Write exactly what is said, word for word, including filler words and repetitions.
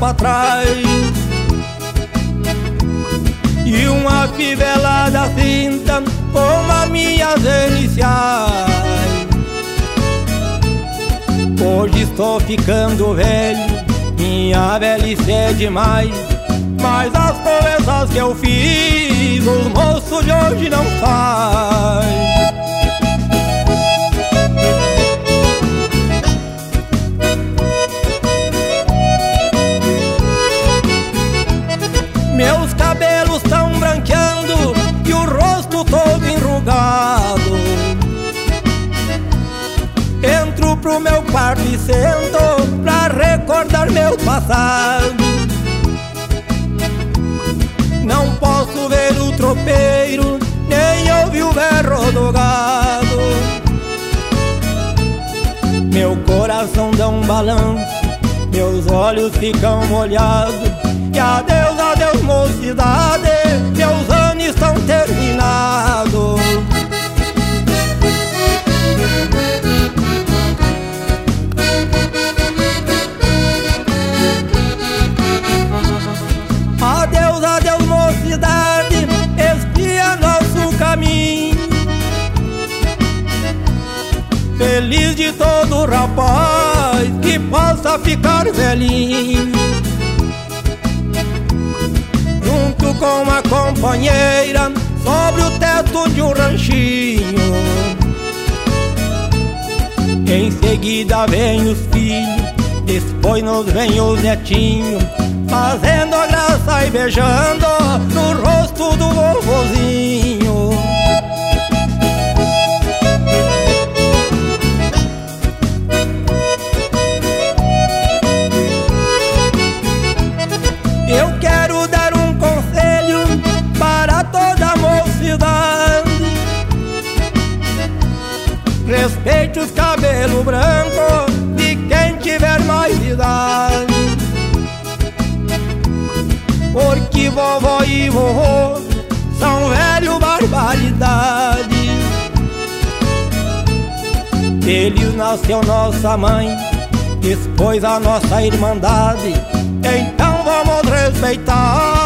atrás, e uma fivelada cinta com as minhas iniciais. Hoje estou ficando velho, minha velhice é demais, mas as proezas que eu fiz os moços de hoje não faz. Meus cabelos tão branqueando e o rosto todo enrugado. Entro pro meu quarto e sento pra recordar meu passado. Não posso ver o tropeiro, nem ouvir o berro do gado. Meu coração dá um balanço, meus olhos ficam molhados. E adeus, adeus mocidade, meus anos estão terminados. Adeus, adeus mocidade, espia nosso caminho. Feliz de todo rapaz que possa ficar velhinho, junto com uma companheira sobre o teto de um ranchinho. Em seguida vem os filhos, depois nos vem os netinhos, fazendo a graça e beijando no rosto do vovozinho. Eu quero dar um conselho para toda a mocidade: respeite os cabelos brancos de quem tiver mais idade, porque vovó e vovô são velho barbaridade. Deles nasceu nossa mãe, depois a nossa irmandade, então vamos respeitar